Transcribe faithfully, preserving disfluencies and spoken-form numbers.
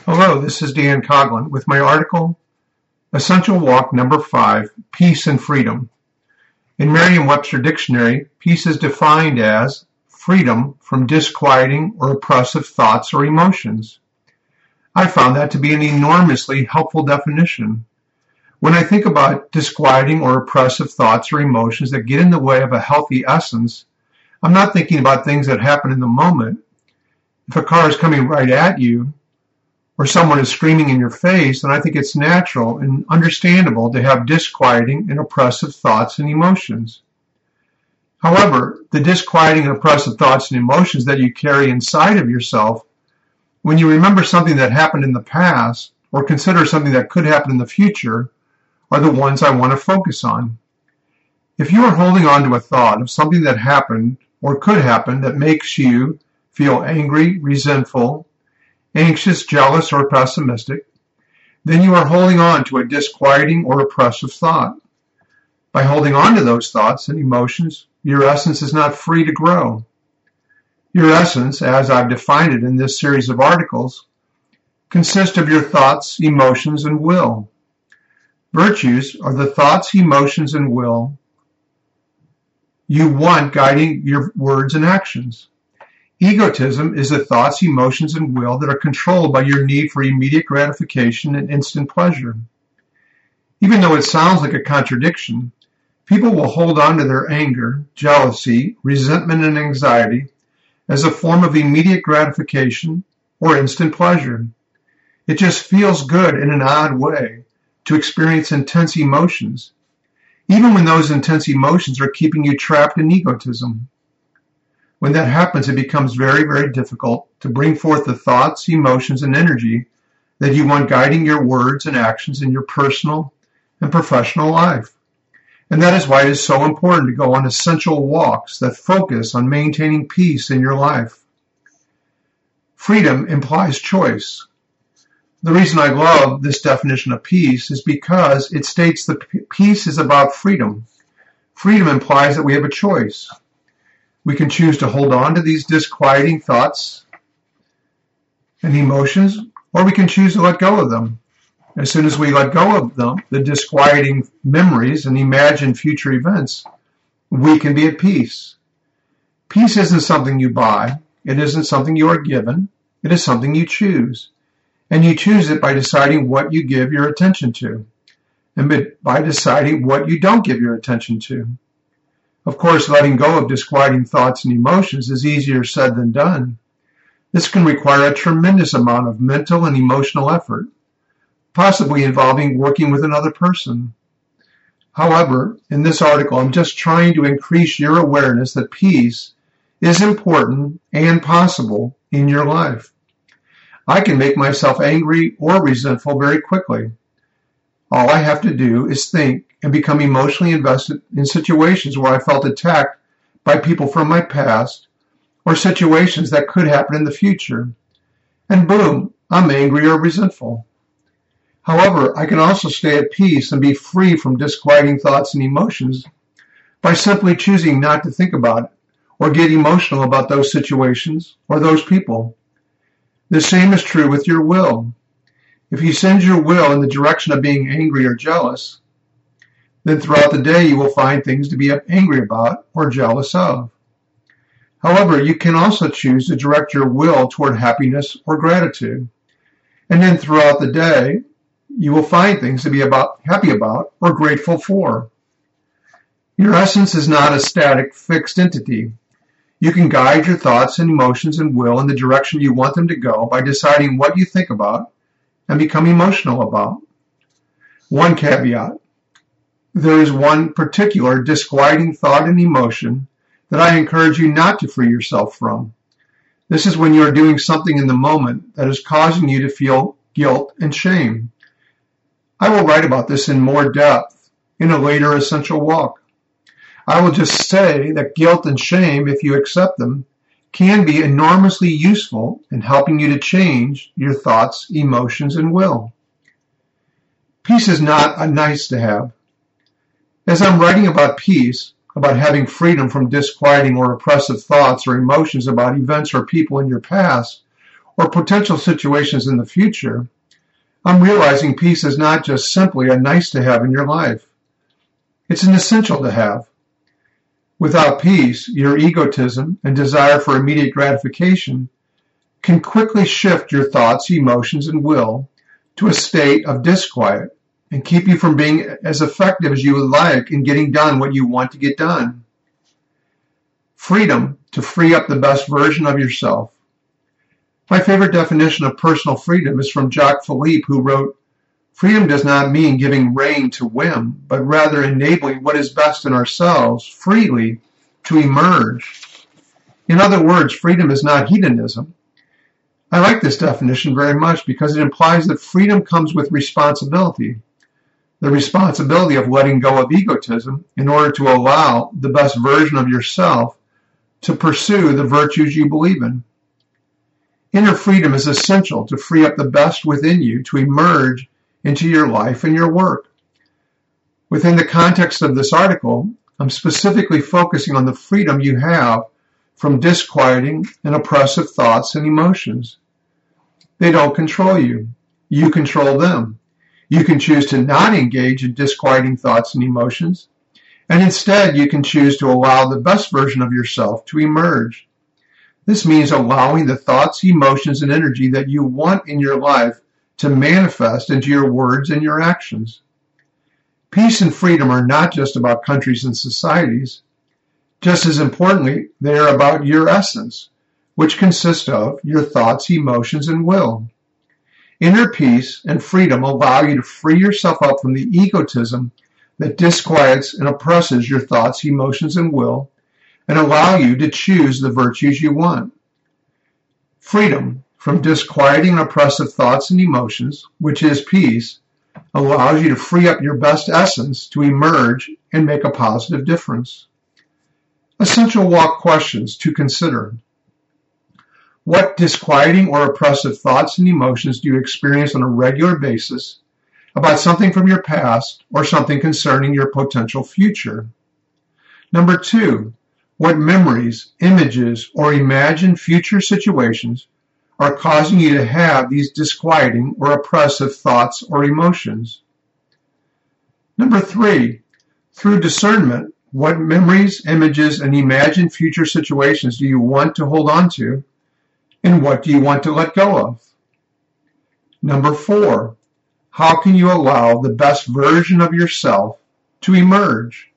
Hello, this is Dan Coughlin with my article, Essential Walk Number five, Peace and Freedom. In Merriam-Webster Dictionary, peace is defined as freedom from disquieting or oppressive thoughts or emotions. I found that to be an enormously helpful definition. When I think about disquieting or oppressive thoughts or emotions that get in the way of a healthy essence, I'm not thinking about things that happen in the moment. If a car is coming right at you, or someone is screaming in your face, then I think it's natural and understandable to have disquieting and oppressive thoughts and emotions. However, the disquieting and oppressive thoughts and emotions that you carry inside of yourself, when you remember something that happened in the past or consider something that could happen in the future, are the ones I want to focus on. If you are holding on to a thought of something that happened or could happen that makes you feel angry, resentful, anxious, jealous, or pessimistic, then you are holding on to a disquieting or oppressive thought. By holding on to those thoughts and emotions, your essence is not free to grow. Your essence, as I've defined it in this series of articles, consists of your thoughts, emotions, and will. Virtues are the thoughts, emotions, and will you want guiding your words and actions. Egotism is the thoughts, emotions, and will that are controlled by your need for immediate gratification and instant pleasure. Even though it sounds like a contradiction, people will hold on to their anger, jealousy, resentment, and anxiety as a form of immediate gratification or instant pleasure. It just feels good in an odd way to experience intense emotions, even when those intense emotions are keeping you trapped in egotism. When that happens, it becomes very, very difficult to bring forth the thoughts, emotions, and energy that you want guiding your words and actions in your personal and professional life. And that is why it is so important to go on essential walks that focus on maintaining peace in your life. Freedom implies choice. The reason I love this definition of peace is because it states that peace is about freedom. Freedom implies that we have a choice. We can choose to hold on to these disquieting thoughts and emotions, or we can choose to let go of them. As soon as we let go of them, the disquieting memories, and imagine future events, we can be at peace. Peace isn't something you buy. It isn't something you are given. It is something you choose. And you choose it by deciding what you give your attention to, and by deciding what you don't give your attention to. Of course, letting go of disquieting thoughts and emotions is easier said than done. This can require a tremendous amount of mental and emotional effort, possibly involving working with another person. However, in this article, I'm just trying to increase your awareness that peace is important and possible in your life. I can make myself angry or resentful very quickly. All I have to do is think and become emotionally invested in situations where I felt attacked by people from my past or situations that could happen in the future. And boom, I'm angry or resentful. However, I can also stay at peace and be free from disquieting thoughts and emotions by simply choosing not to think about it or get emotional about those situations or those people. The same is true with your will. If you send your will in the direction of being angry or jealous, then throughout the day you will find things to be angry about or jealous of. However, you can also choose to direct your will toward happiness or gratitude. And then throughout the day, you will find things to be about, happy about or grateful for. Your essence is not a static, fixed entity. You can guide your thoughts and emotions and will in the direction you want them to go by deciding what you think about and become emotional about. One caveat. There is one particular disquieting thought and emotion that I encourage you not to free yourself from. This is when you are doing something in the moment that is causing you to feel guilt and shame. I will write about this in more depth in a later essential walk. I will just say that guilt and shame, if you accept them, can be enormously useful in helping you to change your thoughts, emotions, and will. Peace is not a nice to have. As I'm writing about peace, about having freedom from disquieting or oppressive thoughts or emotions about events or people in your past, or potential situations in the future, I'm realizing peace is not just simply a nice to have in your life. It's an essential to have. Without peace, your egotism and desire for immediate gratification can quickly shift your thoughts, emotions, and will to a state of disquiet and keep you from being as effective as you would like in getting done what you want to get done. Freedom to free up the best version of yourself. My favorite definition of personal freedom is from Jacques Philippe, who wrote, "Freedom does not mean giving rein to whim, but rather enabling what is best in ourselves freely to emerge." In other words, freedom is not hedonism. I like this definition very much because it implies that freedom comes with responsibility, the responsibility of letting go of egotism in order to allow the best version of yourself to pursue the virtues you believe in. Inner freedom is essential to free up the best within you to emerge into your life and your work. Within the context of this article, I'm specifically focusing on the freedom you have from disquieting and oppressive thoughts and emotions. They don't control you. You control them. You can choose to not engage in disquieting thoughts and emotions, and instead you can choose to allow the best version of yourself to emerge. This means allowing the thoughts, emotions, and energy that you want in your life to manifest into your words and your actions. Peace and freedom are not just about countries and societies. Just as importantly, they are about your essence, which consists of your thoughts, emotions, and will. Inner peace and freedom allow you to free yourself up from the egotism that disquiets and oppresses your thoughts, emotions, and will, and allow you to choose the virtues you want. Freedom from disquieting and oppressive thoughts and emotions, which is peace, allows you to free up your best essence to emerge and make a positive difference. Essential walk questions to consider. What disquieting or oppressive thoughts and emotions do you experience on a regular basis about something from your past or something concerning your potential future? Number two, what memories, images, or imagined future situations are causing you to have these disquieting or oppressive thoughts or emotions? Number three, through discernment, what memories, images, and imagined future situations do you want to hold on to, and what do you want to let go of? Number four, how can you allow the best version of yourself to emerge?